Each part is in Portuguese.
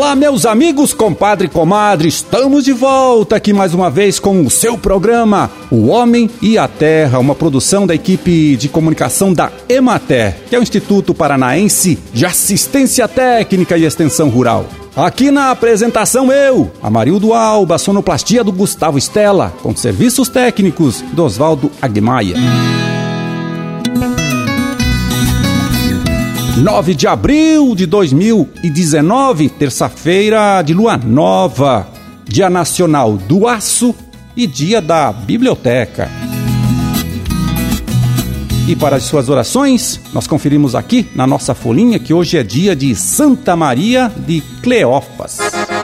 Olá, meus amigos, compadre e comadre, estamos de volta aqui mais uma vez com o seu programa O Homem e a Terra, uma produção da equipe de comunicação da Emater, que é o Instituto Paranaense de Assistência Técnica e Extensão Rural. Aqui na apresentação eu, Amarildo Alba, sonoplastia do Gustavo Stella, com serviços técnicos do Oswaldo Agmaia. 9 de abril de 2019, terça-feira de lua nova, Dia Nacional do Aço e Dia da Biblioteca. E para as suas orações, nós conferimos aqui na nossa folhinha que hoje é dia de Santa Maria de Cleófas.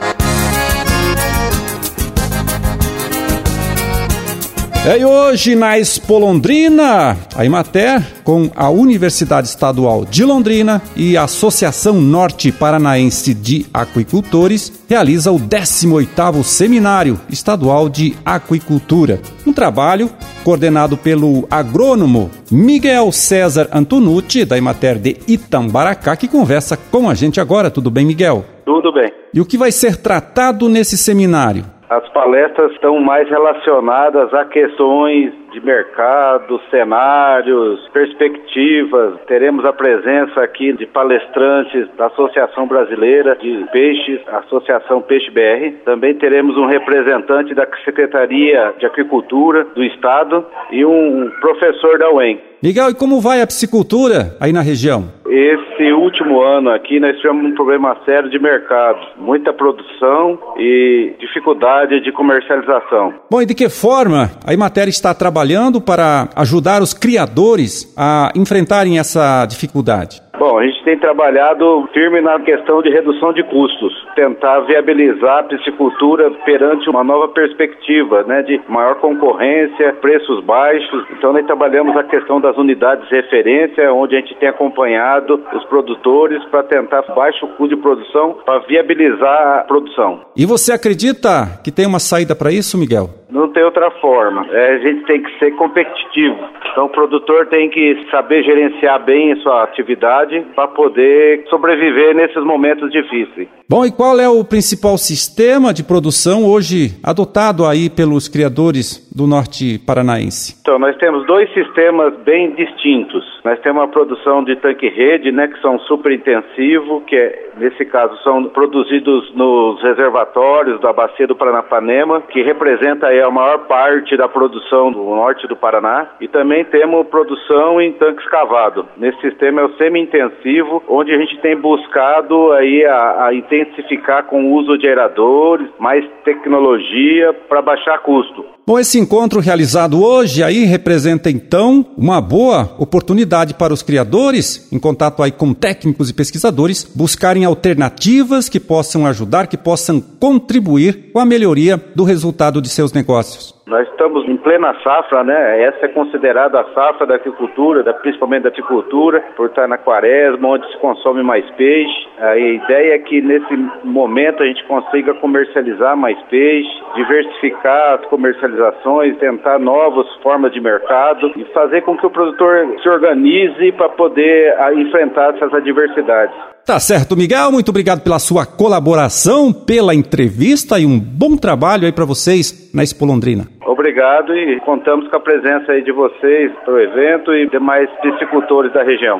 E hoje na Expo Londrina, a Emater, com a Universidade Estadual de Londrina e a Associação Norte Paranaense de Aquicultores, realiza o 18º Seminário Estadual de Aquicultura. Um trabalho coordenado pelo agrônomo Miguel César Antonucci, da Emater de Itambaracá, que conversa com a gente agora. Tudo bem, Miguel? Tudo bem. E o que vai ser tratado nesse seminário? As palestras estão mais relacionadas a questões de mercado, cenários, perspectivas. Teremos a presença aqui de palestrantes da Associação Brasileira de Peixes, a Associação Peixe BR. Também teremos um representante da Secretaria de Agricultura do Estado e um professor da UEM. Miguel, e como vai a piscicultura aí na região? Esse último ano aqui nós tivemos um problema sério de mercado, muita produção e dificuldade de comercialização. Bom, e de que forma a Emater está trabalhando para ajudar os criadores a enfrentarem essa dificuldade? Bom, a gente tem trabalhado firme na questão de redução de custos, tentar viabilizar a piscicultura perante uma nova perspectiva, de maior concorrência, preços baixos. Então nós trabalhamos a questão das unidades de referência, onde a gente tem acompanhado os produtores para tentar baixo custo de produção, para viabilizar a produção. E você acredita que tem uma saída para isso, Miguel? Não tem outra forma. A gente tem que ser competitivo. Então o produtor tem que saber gerenciar bem a sua atividade para poder sobreviver nesses momentos difíceis. Bom, e qual é o principal sistema de produção hoje adotado aí pelos criadores do norte paranaense? Então, nós temos dois sistemas bem distintos. Nós temos a produção de tanque-rede, que são super intensivos, nesse caso são produzidos nos reservatórios da Bacia do Paranapanema, que representa aí a maior parte da produção do norte do Paraná. E também temos produção em tanque escavado. Nesse sistema é o semi-intensivo, onde a gente tem buscado aí a intensificar com o uso de aeradores, mais tecnologia para baixar custo. Bom, esse encontro realizado hoje aí representa então uma boa oportunidade para os criadores, em contato aí com técnicos e pesquisadores, buscarem alternativas que possam ajudar, que possam contribuir com a melhoria do resultado de seus negócios. Nós estamos em plena safra, Essa é considerada a safra da agricultura, principalmente da apicultura, por estar na quaresma, onde se consome mais peixe. A ideia é que nesse momento a gente consiga comercializar mais peixe, diversificar as comercializações, tentar novas formas de mercado e fazer com que o produtor se organize para poder enfrentar essas adversidades. Tá certo, Miguel. Muito obrigado pela sua colaboração, pela entrevista e um bom trabalho aí para vocês na Expo Londrina. Obrigado e contamos com a presença aí de vocês para o evento e demais piscicultores da região.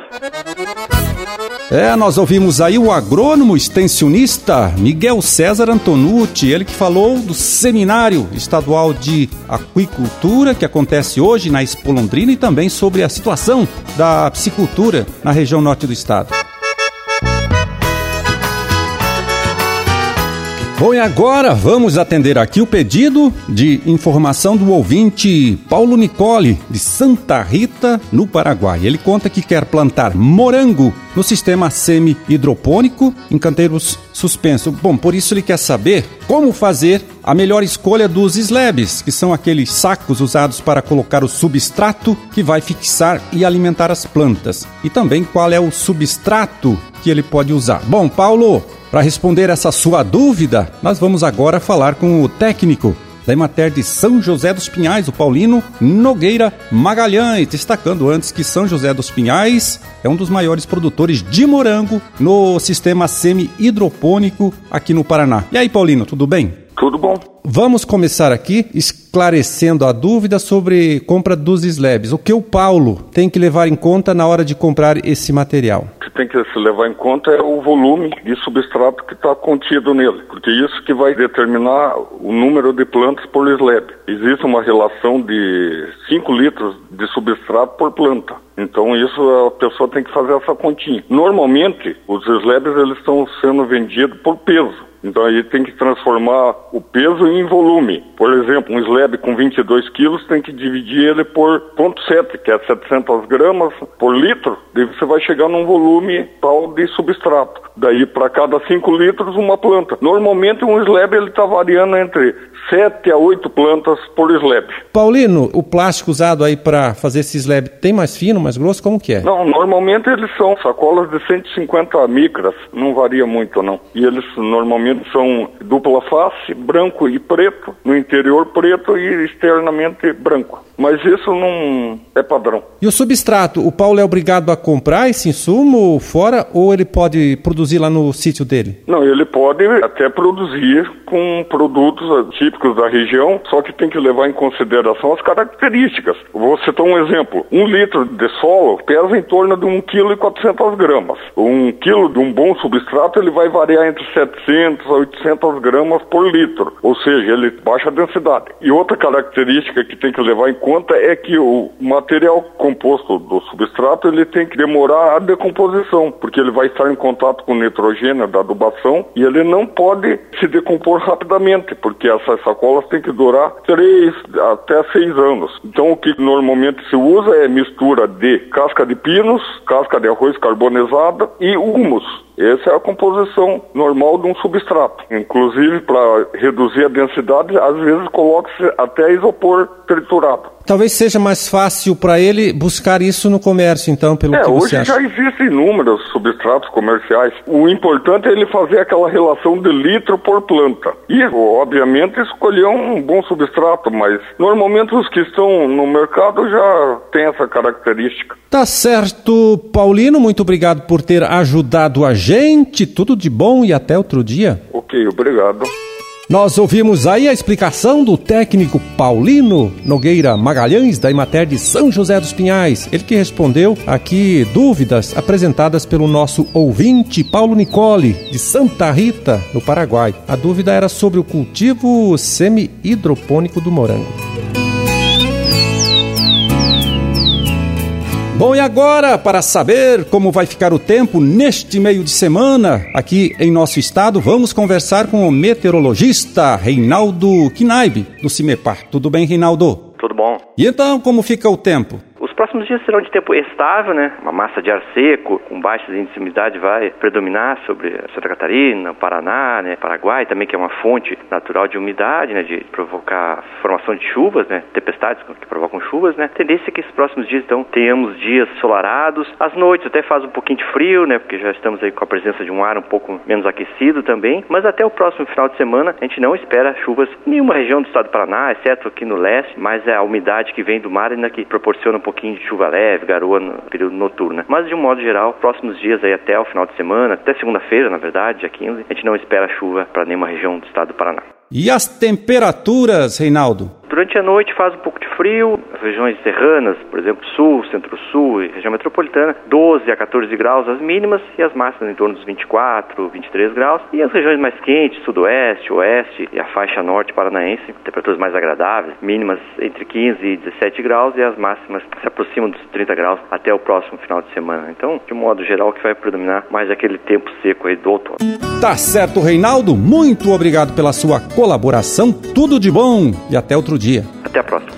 Nós ouvimos aí o agrônomo extensionista Miguel César Antonucci, ele que falou do Seminário Estadual de Aquicultura que acontece hoje na Expo Londrina e também sobre a situação da piscicultura na região norte do estado. Bom, e agora vamos atender aqui o pedido de informação do ouvinte Paulo Nicole, de Santa Rita, no Paraguai. Ele conta que quer plantar morango no sistema semi-hidropônico em canteiros suspensos. Bom, por isso ele quer saber como fazer a melhor escolha dos slabs, que são aqueles sacos usados para colocar o substrato que vai fixar e alimentar as plantas. E também qual é o substrato que ele pode usar. Bom, Paulo, para responder essa sua dúvida, nós vamos agora falar com o técnico da Emater de São José dos Pinhais, o Paulino Nogueira Magalhães, destacando antes que São José dos Pinhais é um dos maiores produtores de morango no sistema semi-hidropônico aqui no Paraná. E aí, Paulino, tudo bem? Tudo bom. Vamos começar aqui esclarecendo a dúvida sobre compra dos slabs. O que o Paulo tem que levar em conta na hora de comprar esse material? O que tem que se levar em conta é o volume de substrato que está contido nele, porque isso que vai determinar o número de plantas por slab. Existe uma relação de 5 litros de substrato por planta. Então isso a pessoa tem que fazer essa continha. Normalmente os slabs eles estão sendo vendidos por peso. Então aí tem que transformar o peso em volume. Por exemplo, um slab com 22 quilos tem que dividir ele por 0,7, que é 700 gramas por litro. Daí você vai chegar num volume tal de substrato. Daí para cada 5 litros uma planta. Normalmente um slab ele está variando entre 7 a 8 plantas por slab. Paulino, o plástico usado aí para fazer esse slab tem mais fino, mais grosso? Como que é? Não, normalmente eles são sacolas de 150 micras, não varia muito não. E eles normalmente são dupla face, branco e preto, no interior preto e externamente branco. Mas isso não é padrão. E o substrato, o Paulo é obrigado a comprar esse insumo fora ou ele pode produzir lá no sítio dele? Não, ele pode até produzir com produtos típicos da região, só que tem que levar em consideração as características. Vou citar um exemplo. 1 litro de solo pesa em torno de 1,4 kg. 1 quilo de um bom substrato ele vai variar entre 700 a 800 gramas por litro, ou seja, ele baixa densidade. E outra característica que tem que levar em conta é que o material composto do substrato ele tem que demorar a decomposição, porque ele vai estar em contato com o nitrogênio da adubação e ele não pode se decompor rapidamente, porque essas sacolas têm que durar 3 até 6 anos. Então o que normalmente se usa é mistura de casca de pinos, casca de arroz carbonizada e humus. Essa é a composição normal de um substrato. Inclusive, para reduzir a densidade, às vezes coloca-se até isopor triturado. Talvez seja mais fácil para ele buscar isso no comércio, então, pelo que você acha. Hoje já existem inúmeros substratos comerciais. O importante é ele fazer aquela relação de litro por planta. E, obviamente, escolher um bom substrato, mas normalmente os que estão no mercado já têm essa característica. Tá certo, Paulino, muito obrigado por ter ajudado a gente. Tudo de bom e até outro dia. Ok, obrigado. Nós ouvimos aí a explicação do técnico Paulino Nogueira Magalhães, da Emater de São José dos Pinhais. Ele que respondeu aqui dúvidas apresentadas pelo nosso ouvinte Paulo Nicoli, de Santa Rita, no Paraguai. A dúvida era sobre o cultivo semi-hidropônico do morango. Bom, e agora, para saber como vai ficar o tempo neste meio de semana aqui em nosso estado, vamos conversar com o meteorologista Reinaldo Knaib, do CIMEPAR. Tudo bem, Reinaldo? Tudo bom. E então, como fica o tempo? Os próximos dias serão de tempo estável, né? Uma massa de ar seco, com baixos índices de umidade, vai predominar sobre Santa Catarina, Paraná, né? Paraguai também, que é uma fonte natural de umidade, né? De provocar formação de chuvas, né? Tempestades que provocam chuvas, né? A tendência é que esses próximos dias, então, tenhamos dias ensolarados. Às noites até faz um pouquinho de frio, né? Porque já estamos aí com a presença de um ar um pouco menos aquecido também. Mas até o próximo final de semana, a gente não espera chuvas em nenhuma região do estado do Paraná, exceto aqui no leste, mas é a umidade que vem do mar ainda que proporciona um pouquinho de chuva leve, garoa no período noturno. Mas de um modo geral, próximos dias aí até o final de semana, até segunda-feira, na verdade, dia 15, a gente não espera chuva para nenhuma região do estado do Paraná. E as temperaturas, Reinaldo? Durante a noite faz um pouco de frio, as regiões serranas, por exemplo, sul, centro-sul e região metropolitana, 12 a 14 graus as mínimas e as máximas em torno dos 24, 23 graus. E as regiões mais quentes, sudoeste, oeste e a faixa norte paranaense, temperaturas mais agradáveis, mínimas entre 15 e 17 graus e as máximas se aproximam dos 30 graus até o próximo final de semana. Então, de um modo geral, o que vai predominar mais é aquele tempo seco aí do outono. Tá certo, Reinaldo. Muito obrigado pela sua colaboração. Tudo de bom e até outro dia. Até a próxima.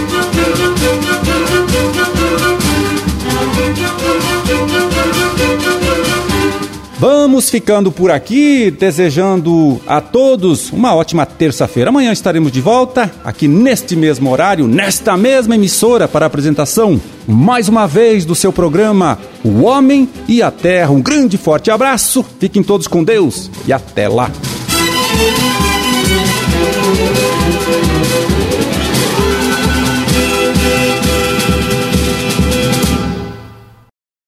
Vamos ficando por aqui, desejando a todos uma ótima terça-feira. Amanhã estaremos de volta, aqui neste mesmo horário, nesta mesma emissora, para a apresentação, mais uma vez, do seu programa O Homem e a Terra. Um grande e forte abraço, fiquem todos com Deus e até lá.